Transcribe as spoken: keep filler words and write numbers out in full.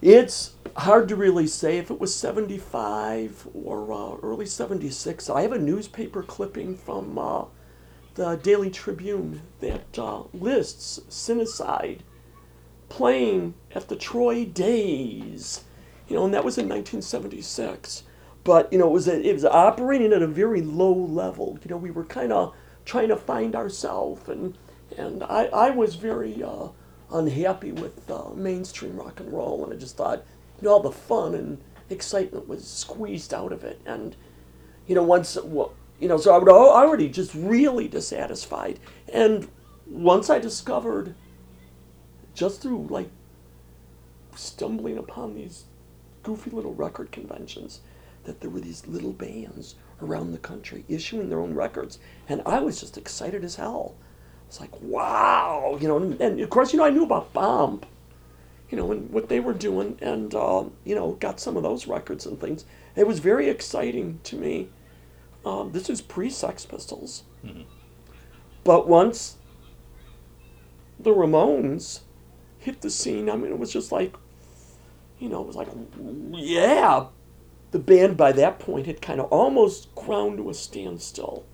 It's hard to really say if it was seventy-five or uh, early seventy-six. I have a newspaper clipping from uh, the Daily Tribune that uh, lists Cinecide playing at the Troy Days, you know, and that was in nineteen seventy-six. But you know, it was a, it was operating at a very low level. You know, we were kind of trying to find ourselves, and and I I was very uh, unhappy with uh, mainstream rock and roll, and I just thought, you know, all the fun and excitement was squeezed out of it, and you know, once well, you know, so I was already just really dissatisfied, and once I discovered, just through like stumbling upon these goofy little record conventions, that there were these little bands around the country issuing their own records, and I was just excited as hell. It's like, wow, you know, and, and of course, you know, I knew about Bomb, you know, and what they were doing, and uh, you know, got some of those records and things. It was very exciting to me. Um, this is pre-Sex Pistols, Mm-hmm. but once the Ramones hit the scene, I mean, it was just like, you know, it was like, yeah. The band by that point had kind of almost ground to a standstill.